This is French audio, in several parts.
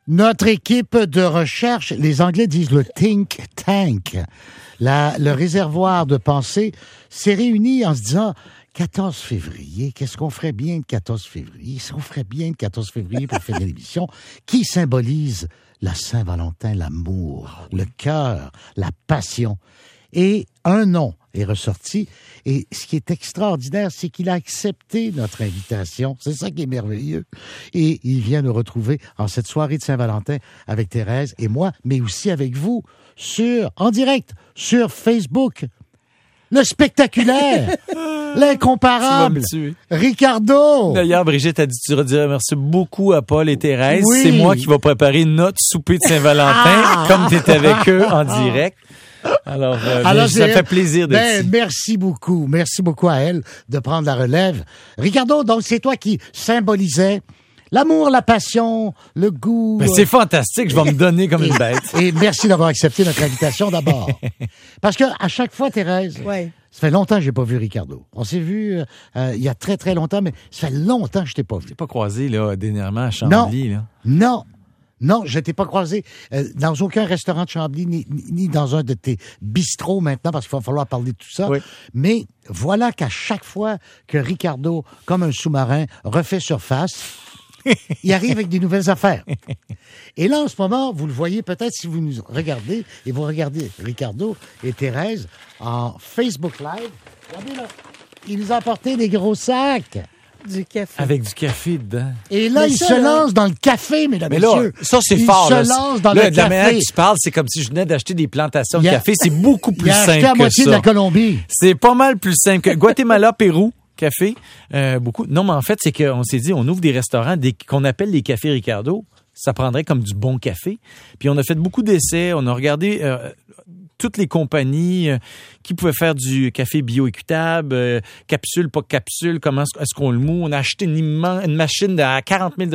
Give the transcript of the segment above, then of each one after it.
Notre équipe de recherche, les Anglais disent le think tank, le réservoir de pensée, s'est réuni en se disant 14 février, qu'est-ce qu'on ferait bien le 14 février? Qu'est-ce qu'on ferait bien le 14 février pour faire l'émission qui symbolise la Saint-Valentin, l'amour, le cœur, la passion. Et un nom est ressorti. Et ce qui est extraordinaire, c'est qu'il a accepté notre invitation. C'est ça qui est merveilleux. Et il vient nous retrouver en cette soirée de Saint-Valentin avec Thérèse et moi, mais aussi avec vous, en direct, sur Facebook. Le spectaculaire, l'incomparable, Ricardo. D'ailleurs, Brigitte a dit, tu redirais merci beaucoup à Paul et Thérèse. Oui. C'est moi qui vais préparer notre souper de Saint-Valentin, comme tu es avec eux en direct. Alors ça fait plaisir d'être ici. Merci beaucoup à elle de prendre la relève. Ricardo, donc c'est toi qui symbolisais l'amour, la passion, le goût. Ben, c'est fantastique, je vais me donner comme une bête. Et merci d'avoir accepté notre invitation d'abord. Parce que à chaque fois, Thérèse, ouais. Ça fait longtemps que j'ai pas vu Ricardo. On s'est vu il y a très très longtemps, mais ça fait longtemps que je t'ai pas vu. Je t'ai pas croisé là dernièrement à Chambly. Non, je t'ai pas croisé dans aucun restaurant de Chambly, ni dans un de tes bistrots maintenant, parce qu'il va falloir parler de tout ça. Oui. Mais voilà qu'à chaque fois que Ricardo, comme un sous-marin, refait surface, il arrive avec des nouvelles affaires. Et là, en ce moment, vous le voyez peut-être si vous nous regardez, et vous regardez Ricardo et Thérèse en Facebook Live. Regardez là, il nous a apporté des gros sacs. Du café. Avec du café dedans. Et là, il se lance dans le café, mesdames et messieurs. Ça, c'est fort. Il se lance dans le café. De la manière que tu parles, c'est comme si je venais d'acheter des plantations de café. C'est beaucoup plus simple que ça. Il a acheté à moitié de la Colombie. C'est pas mal plus simple que Guatemala, Pérou. Café, beaucoup. Non, mais en fait, c'est qu'on s'est dit, on ouvre des restaurants qu'on appelle les cafés Ricardo. Ça prendrait comme du bon café. Puis on a fait beaucoup d'essais. On a regardé toutes les compagnies qui pouvaient faire du café bioéquitable, capsule, pas capsule, comment est-ce qu'on le moue. On a acheté une machine à 40 000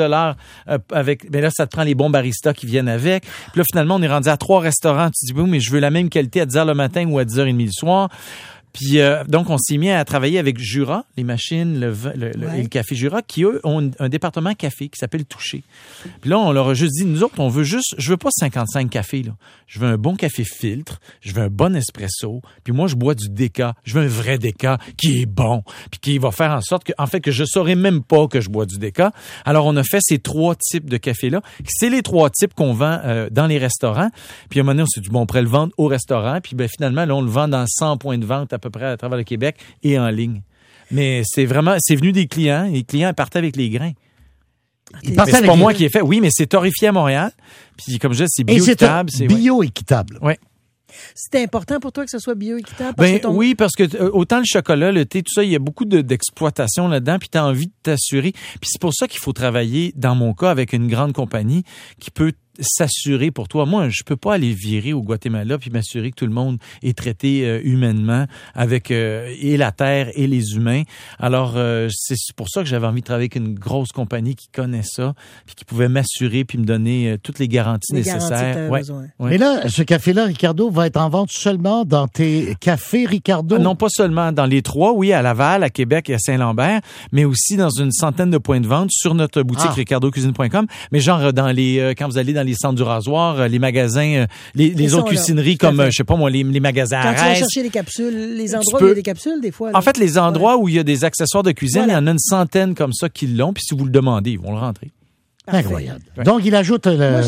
avec, mais là, ça te prend les bons baristas qui viennent avec. Puis là, finalement, on est rendu à 3 restaurants. Tu te dis, oui, mais je veux la même qualité à 10h le matin ou à 10h30 le soir. Puis donc, on s'est mis à travailler avec Jura, les machines, et le café Jura, qui, eux, ont un département café qui s'appelle Touché. Puis là, on leur a juste dit, nous autres, je veux pas 55 cafés, là. Je veux un bon café filtre, je veux un bon espresso, puis moi, je bois du déca. Je veux un vrai déca qui est bon, puis qui va faire en sorte que je saurais même pas que je bois du déca. Alors, on a fait ces 3 types de café-là. C'est les 3 types qu'on vend dans les restaurants. Puis à un moment donné, on s'est dit, bon, on pourrait le vendre au restaurant. Puis ben, finalement, là, on le vend dans 100 points de vente à peu près à travers le Québec et en ligne. Mais c'est venu des clients. Les clients partaient avec les grains. C'est pas moi qui ai fait. Oui, mais c'est torréfié à Montréal. Puis comme je dis, c'est bioéquitable. C'est bioéquitable. Oui. C'est important pour toi que ce soit bioéquitable? Oui, parce que autant le chocolat, le thé, tout ça, il y a beaucoup d'exploitation là-dedans, puis tu as envie de t'assurer. Puis c'est pour ça qu'il faut travailler, dans mon cas, avec une grande compagnie qui peut s'assurer pour toi. Moi, je peux pas aller virer au Guatemala puis m'assurer que tout le monde est traité humainement avec et la terre et les humains. Alors, c'est pour ça que j'avais envie de travailler avec une grosse compagnie qui connaît ça puis qui pouvait m'assurer puis me donner toutes les garanties nécessaires. Ouais. Mais là, ce café-là, Ricardo, va être en vente seulement dans tes cafés Ricardo? Non, pas seulement dans les 3, oui, à Laval, à Québec et à Saint-Lambert, mais aussi dans une centaine de points de vente sur notre boutique ricardocuisine.com. Mais genre, quand vous allez dans les centres du rasoir, les magasins, les autres cuisineries comme, je sais pas moi, les magasins à Quand tu vas chercher les capsules, les endroits où il y a des capsules, des fois. Là. En fait, les endroits où il y a des accessoires de cuisine, il y en a une centaine comme ça qui l'ont, puis si vous le demandez, ils vont le rentrer. Parfait. Incroyable. Donc, il ajoute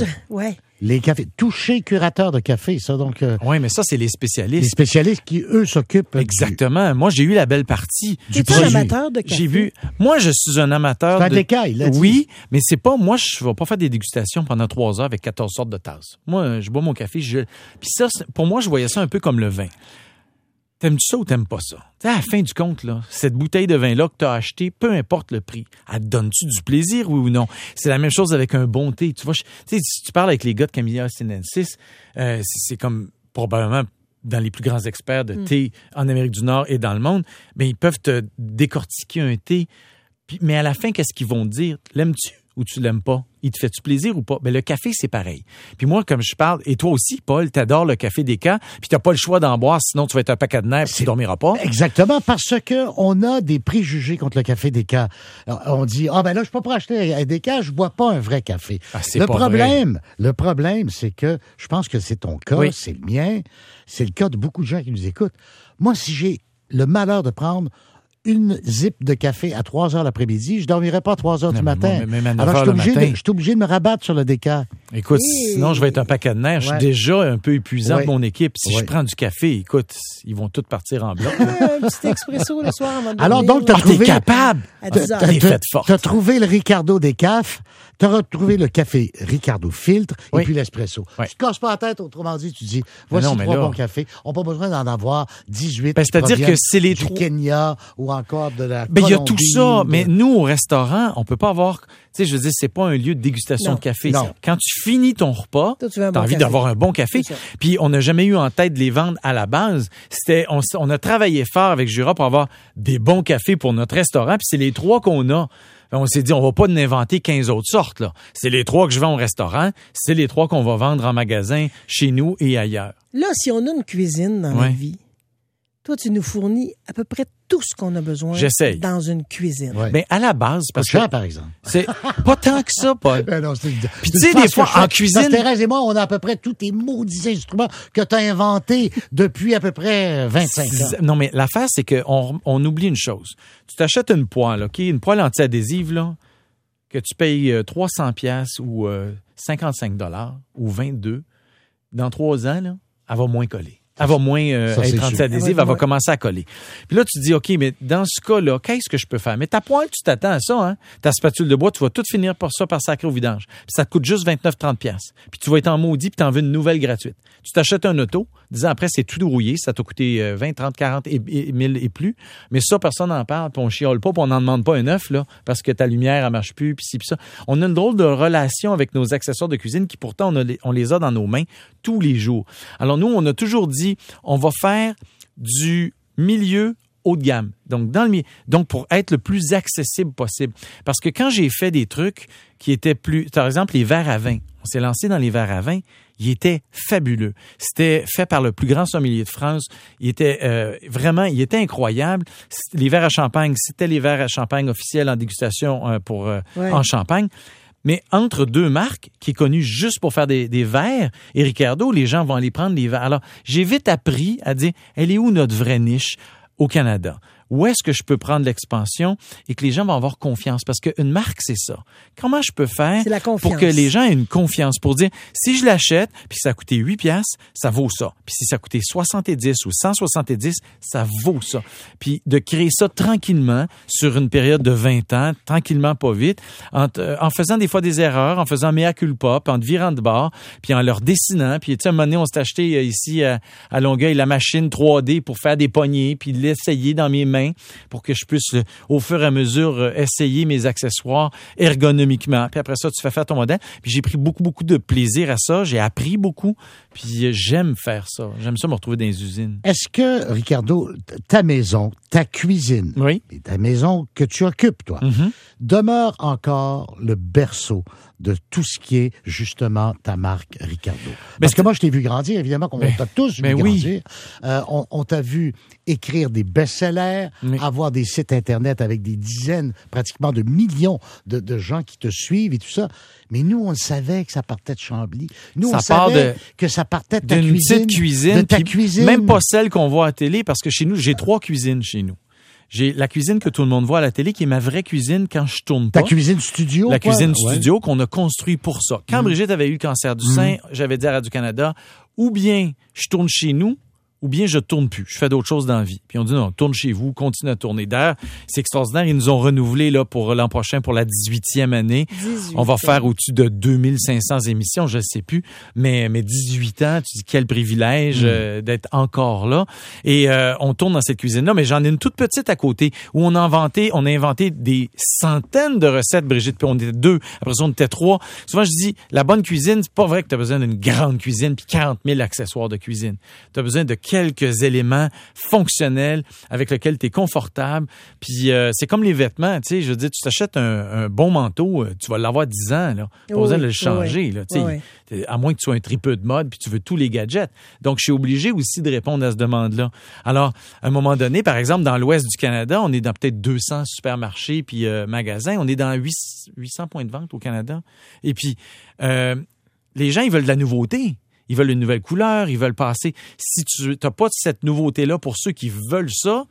les cafés. Touché curateur de café, ça, donc... oui, mais ça, c'est les spécialistes. Les spécialistes qui, eux, s'occupent... Exactement. Moi, j'ai eu la belle partie. Tu es un amateur de café? J'ai vu... Moi, je suis un amateur de... déca, il a dit. Oui, mais c'est pas... Moi, je vais pas faire des dégustations pendant 3 heures avec 14 sortes de tasses. Moi, je bois mon café. Puis ça, pour moi, je voyais ça un peu comme le vin. T'aimes-tu ça ou t'aimes pas ça? T'sais, à la fin du compte, là, cette bouteille de vin-là que t'as acheté, peu importe le prix, elle te donne-tu du plaisir, oui ou non? C'est la même chose avec un bon thé. Tu vois, si tu parles avec les gars de Camellia Sinensis, c'est comme probablement dans les plus grands experts de thé en Amérique du Nord et dans le monde, mais ils peuvent te décortiquer un thé. Mais à la fin, qu'est-ce qu'ils vont te dire? L'aimes-tu ou tu l'aimes pas? il te fait-tu plaisir ou pas? Ben, le café, c'est pareil. Puis moi, comme je parle, et toi aussi, Paul, t'adores le café Déca, puis t'as pas le choix d'en boire, sinon tu vas être un paquet de nerfs puis tu dormiras pas. Exactement, parce que on a des préjugés contre le café Déca. On dit, là, je suis pas pour acheter un Déca, je bois pas un vrai café. Le problème, c'est que je pense que c'est ton cas, c'est le mien, c'est le cas de beaucoup de gens qui nous écoutent. Moi, si j'ai le malheur de prendre une zip de café à 3 heures l'après-midi, je dormirai pas à 3 heures du matin. Même à 9 Alors, heures je suis obligé de me rabattre sur le Déca. Écoute, sinon, je vais être un paquet de nerfs. Je suis déjà un peu épuisant de mon équipe. Si je prends du café, écoute, ils vont tous partir en bloc. Un petit expresso le soir avant de dormir. Alors, donc, t'es capable. T'as trouvé le Ricardo Décaf, t'as retrouvé le café Ricardo Filtre et puis l'espresso. Tu te casses pas la tête, autrement dit, tu dis, voici 3 bons cafés. On n'a pas besoin d'en avoir 18. C'est-à-dire que c'est les du Kenya ou encore de la Colombie. Il y a tout ça, mais nous, au restaurant, on peut pas avoir... Tu sais, je veux dire, c'est pas un lieu de dégustation de café. Non. Quand tu finis ton repas, t'as envie d'avoir un bon café. Puis on n'a jamais eu en tête de les vendre à la base. On a travaillé fort avec Jura pour avoir des bons cafés pour notre restaurant, puis c'est les 3 qu'on a. On s'est dit, on va pas inventer 15 autres sortes, là. C'est les 3 que je vends au restaurant, c'est les 3 qu'on va vendre en magasin, chez nous et ailleurs. Là, si on a une cuisine dans la vie, toi, tu nous fournis à peu près tout ce qu'on a besoin dans une cuisine. Ouais. Mais à la base, parce que... par exemple. C'est pas tant que ça, Paul. Puis tu sais, des fois, en cuisine... Thérèse et moi, on a à peu près tous tes maudits instruments que tu as inventés depuis à peu près 25 ans. Non, mais l'affaire, c'est qu'on oublie une chose. Tu t'achètes une poêle, OK? Une poêle anti-adhésive, là, que tu payes 300$ ou 55$ ou 22$. Dans 3 ans, là, elle va moins coller. Elle va moins être anti-adhésive, elle va commencer à coller. Puis là, tu te dis, OK, mais dans ce cas-là, qu'est-ce que je peux faire? Mais ta poêle, tu t'attends à ça, hein? Ta spatule de bois, tu vas tout finir par sacrer au vidange. Puis ça te coûte juste 29-30$. Puis tu vas être en maudit, puis t'en veux une nouvelle gratuite. Tu t'achètes un auto, 10 ans après, c'est tout rouillé, ça t'a coûté 20, 30, 40 et 1000 et plus. Mais ça, personne n'en parle, puis on chiale pas, puis on n'en demande pas un neuf, là, parce que ta lumière, elle marche plus, puis ci, puis ça. On a une drôle de relation avec nos accessoires de cuisine qui, pourtant, on les a dans nos mains tous les jours. Alors, nous, on a toujours dit, on va faire du milieu haut de gamme. Donc, pour être le plus accessible possible. Parce que quand j'ai fait des trucs qui étaient plus... Par exemple, les verres à vin. On s'est lancé dans les verres à vin. Il était fabuleux. C'était fait par le plus grand sommelier de France. Il était il était incroyable. Les verres à champagne, c'était les verres à champagne officiels en dégustation en Champagne. Mais entre 2 marques, qui est connue juste pour faire des verres, et Ricardo, les gens vont aller prendre les verres. Alors, j'ai vite appris à dire, elle est où notre vraie niche au Canada? Où est-ce que je peux prendre l'expansion et que les gens vont avoir confiance? Parce qu'une marque, c'est ça. Comment je peux faire pour que les gens aient une confiance? Pour dire, si je l'achète, puis ça a coûté 8$, ça vaut ça. Puis si ça a coûté 70 ou 170, ça vaut ça. Puis de créer ça tranquillement sur une période de 20 ans, tranquillement, pas vite, en faisant des fois des erreurs, en faisant mea culpa, puis en te virant de bord, puis en leur dessinant. Puis tu sais, à un moment donné, on s'est acheté ici à Longueuil la machine 3D pour faire des poignées, puis l'essayer dans mes mains pour que je puisse, au fur et à mesure, essayer mes accessoires ergonomiquement. Puis après ça, tu fais faire ton modèle. Puis j'ai pris beaucoup, beaucoup de plaisir à ça. J'ai appris beaucoup. Puis j'aime faire ça. J'aime ça me retrouver dans les usines. Est-ce que, Ricardo, ta maison, ta cuisine, et ta maison que tu occupes, toi, demeure encore le berceau de tout ce qui est, justement, ta marque Ricardo? Parce que moi, je t'ai vu grandir, évidemment, on t'a tous vu grandir. On t'a vu écrire des best-sellers, avoir des sites Internet avec des dizaines, pratiquement de millions de gens qui te suivent et tout ça. Mais nous, on savait que ça partait de Chambly. Nous, on savait que ça partait de ta cuisine. D'une petite cuisine. De ta cuisine. Même pas celle qu'on voit à la télé, parce que chez nous, j'ai 3 cuisines chez nous. J'ai la cuisine que tout le monde voit à la télé, qui est ma vraie cuisine quand je tourne pas. Ta cuisine studio? La cuisine studio qu'on a construit pour ça. Quand Brigitte avait eu cancer du sein, j'avais dit à Radio-Canada, ou bien je tourne chez nous, ou bien je tourne plus. Je fais d'autres choses dans la vie. Puis on dit non, tourne chez vous, continue à tourner. D'ailleurs, c'est extraordinaire. Ils nous ont renouvelé là pour l'an prochain pour la 18e année. On va faire au-dessus de 2500 émissions, je ne sais plus. Mais 18 ans, tu dis quel privilège d'être encore là. Et on tourne dans cette cuisine-là. Mais j'en ai une toute petite à côté où on a inventé des centaines de recettes, Brigitte. Puis on était 2. Après ça, on était 3. Souvent, je dis, la bonne cuisine, c'est pas vrai que tu as besoin d'une grande cuisine puis 40 000 accessoires de cuisine. Tu as besoin de quelques éléments fonctionnels avec lesquels tu es confortable. Puis c'est comme les vêtements, tu sais, je veux dire, tu t'achètes un bon manteau, tu vas l'avoir 10 ans, là. Pas besoin de le changer, là, tu sais, à moins que tu sois un tripeux de mode puis tu veux tous les gadgets. Donc, je suis obligé aussi de répondre à cette demande-là. Alors, à un moment donné, par exemple, dans l'ouest du Canada, on est dans peut-être 200 supermarchés puis magasins. On est dans 800 points de vente au Canada. Et puis, les gens, ils veulent de la nouveauté. Ils veulent une nouvelle couleur, ils veulent passer. Si tu n'as pas cette nouveauté-là pour ceux qui veulent ça,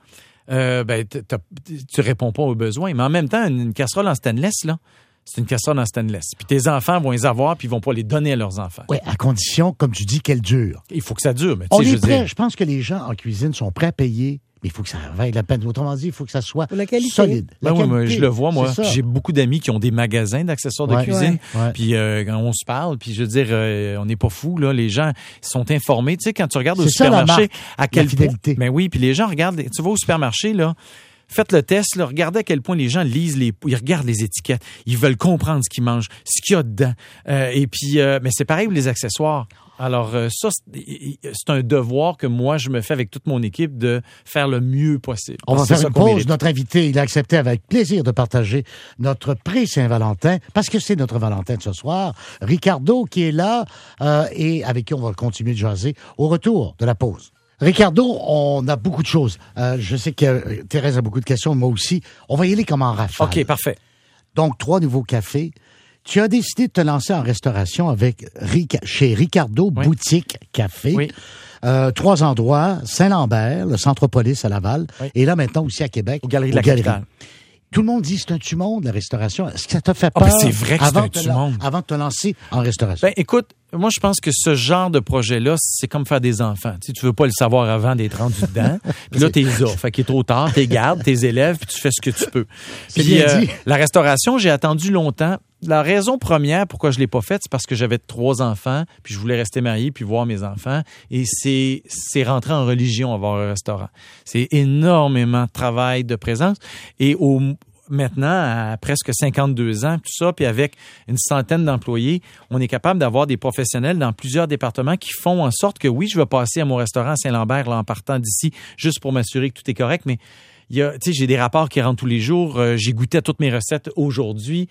tu réponds pas aux besoins. Mais en même temps, une casserole en stainless, là, c'est une casserole en stainless. Puis tes enfants vont les avoir, puis ils vont pas les donner à leurs enfants. Oui, à condition, comme tu dis, qu'elle dure. Il faut que ça dure. Mais on est prêt. Je pense que les gens en cuisine sont prêts à payer. Mais il faut que ça vaille la peine. Autrement dit, il faut que ça soit solide. Oui, je le vois, moi. J'ai beaucoup d'amis qui ont des magasins d'accessoires de cuisine. Puis quand on se parle, puis je veux dire, on n'est pas fous, là. Les gens sont informés. Tu sais, quand tu regardes au supermarché, à quel point... Mais oui, puis les gens regardent... Tu vas au supermarché, là... Faites le test, là, regardez à quel point les gens lisent ils regardent les étiquettes, ils veulent comprendre ce qu'ils mangent, ce qu'il y a dedans. Et puis, mais c'est pareil pour les accessoires. Alors ça, c'est un devoir que moi, je me fais avec toute mon équipe de faire le mieux possible. On va faire une pause. Notre invité, il a accepté avec plaisir de partager notre pré-Saint-Valentin, parce que c'est notre Valentin de ce soir. Ricardo qui est là et avec qui on va continuer de jaser au retour de la pause. Ricardo, on a beaucoup de choses. Je sais que Thérèse a beaucoup de questions, moi aussi. On va y aller comme en rafale. OK, parfait. Donc, 3 nouveaux cafés. Tu as décidé de te lancer en restauration avec chez Ricardo Boutique Café. Oui. 3 endroits, Saint-Lambert, le Centropolis à Laval, et là maintenant aussi à Québec. Aux Galeries de la Capitale. Tout le monde dit c'est un tue-monde, la restauration. Est-ce que ça t'a fait peur? C'est vrai que c'est un tue-monde. Avant de te lancer en restauration. Ben, écoute, moi, je pense que ce genre de projet-là, c'est comme faire des enfants. Tu veux pas le savoir avant d'être rendu dedans. Puis là, t'es là. Fait qu'il est trop tard. T'es gardes, tes élèves, puis tu fais ce que tu peux. C'est bien dit. La restauration, j'ai attendu longtemps. La raison première pourquoi je l'ai pas faite, c'est parce que j'avais 3 enfants, puis je voulais rester marié, puis voir mes enfants. Et c'est rentrer en religion, avoir un restaurant. C'est énormément de travail, de présence. Et maintenant, à presque 52 ans, tout ça, puis avec une centaine d'employés, on est capable d'avoir des professionnels dans plusieurs départements qui font en sorte que, oui, je vais passer à mon restaurant à Saint-Lambert là, en partant d'ici, juste pour m'assurer que tout est correct, mais j'ai des rapports qui rentrent tous les jours. J'ai goûté à toutes mes recettes aujourd'hui.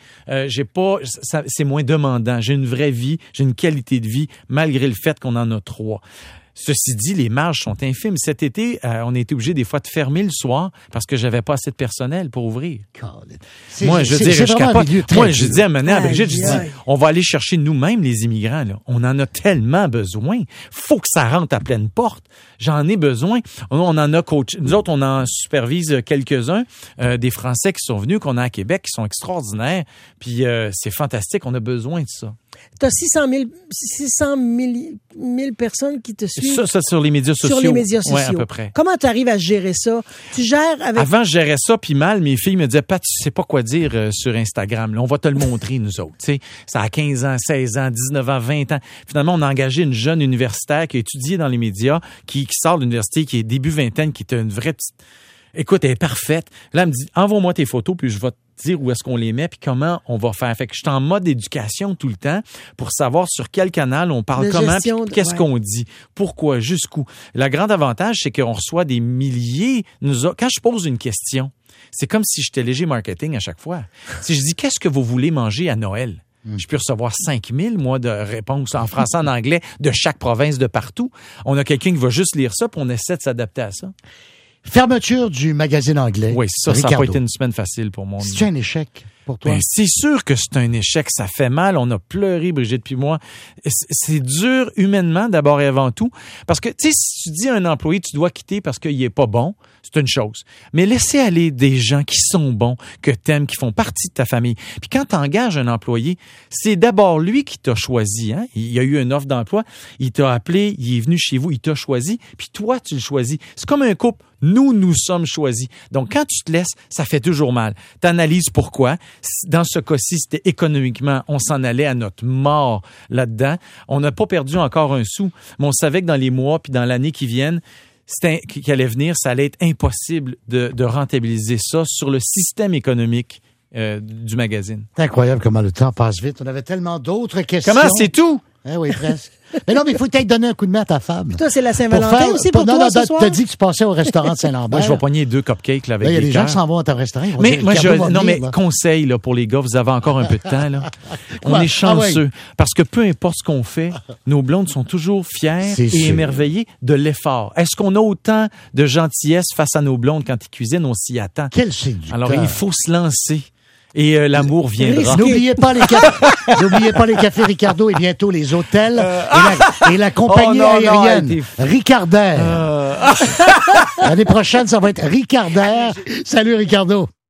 C'est moins demandant. J'ai une vraie vie, j'ai une qualité de vie, malgré le fait qu'on en a 3. Ceci dit, les marges sont infimes. Cet été, on a été obligé des fois de fermer le soir parce que j'avais pas assez de personnel pour ouvrir. Moi, je capote. Moi, je dis à Brigitte, je dis, on va aller chercher nous-mêmes les immigrants. Là. On en a tellement besoin. Faut que ça rentre à pleine porte. J'en ai besoin. On en a coach. Nous autres, on en supervise quelques-uns, des Français qui sont venus, qu'on a à Québec, qui sont extraordinaires. Puis c'est fantastique. On a besoin de ça. Tu as 600 000 personnes qui te suivent. Ça sur les médias sociaux. Sur les médias sociaux. Oui, à peu près. Comment tu arrives à gérer ça? Tu gères avec... Avant, je gérais ça, puis mal, mes filles me disaient, Pat, tu sais pas quoi dire sur Instagram. Là, on va te le montrer, nous autres. T'sais, ça a 15 ans, 16 ans, 19 ans, 20 ans. Finalement, on a engagé une jeune universitaire qui a étudié dans les médias, qui sort de l'université, qui est début vingtaine, qui est une vraie petite... Écoute, elle est parfaite. Là, elle me dit, envoie-moi tes photos, puis je vais te dire où est-ce qu'on les met, puis comment on va faire. Fait que je suis en mode éducation tout le temps pour savoir sur quel canal on parle, comment, puis qu'est-ce qu'on dit, pourquoi, jusqu'où. Le grand avantage, c'est qu'on reçoit des milliers... Quand je pose une question, c'est comme si j'étais léger marketing à chaque fois. Si je dis, qu'est-ce que vous voulez manger à Noël? Je peux recevoir 5000, moi, de réponses en français, en anglais, de chaque province, de partout. On a quelqu'un qui va juste lire ça, puis on essaie de s'adapter à ça. Fermeture du magazine anglais. Oui, ça n'a pas été une semaine facile pour moi. C'est un échec pour toi? Ben, c'est sûr que c'est un échec. Ça fait mal. On a pleuré, Brigitte puis moi. C'est dur humainement, d'abord et avant tout. Parce que, tu sais, si tu dis à un employé, tu dois quitter parce qu'il est pas bon, c'est une chose. Mais laisser aller des gens qui sont bons, que t'aimes, qui font partie de ta famille. Puis quand tu engages un employé, c'est d'abord lui qui t'a choisi. Hein? Il y a eu une offre d'emploi, il t'a appelé, il est venu chez vous, il t'a choisi, puis toi, tu le choisis. C'est comme un couple. Nous sommes choisis. Donc, quand tu te laisses, ça fait toujours mal. Tu analyses pourquoi. Dans ce cas-ci, c'était économiquement, on s'en allait à notre mort là-dedans. On n'a pas perdu encore un sou, mais on savait que dans les mois puis dans l'année qui viennent, qui allait venir, ça allait être impossible de rentabiliser ça sur le système économique du magazine. C'est incroyable comment le temps passe vite. On avait tellement d'autres questions. Comment c'est tout? Eh oui, presque. Mais non, mais il faut peut-être donner un coup de main à ta femme. Puis toi, c'est la Saint-Valentin aussi pour toi, ce soir? T'as dit que tu passais au restaurant de Saint-Lambert. Moi, je vais pogner 2 cupcakes là, avec il y a des gens cœurs. qui s'en vont à ton restaurant. Mais moi, conseil là, pour les gars, vous avez encore un peu de temps. Là. On est chanceux. Parce que peu importe ce qu'on fait, nos blondes sont toujours fières et émerveillées de l'effort. Est-ce qu'on a autant de gentillesse face à nos blondes quand ils cuisinent? On s'y attend. Quel séducteur. Alors, il faut se lancer. Et l'amour viendra. N'oubliez pas les cafés Ricardo et bientôt les hôtels et la compagnie aérienne Ricardair. L'année prochaine, ça va être Ricardair. Salut Ricardo.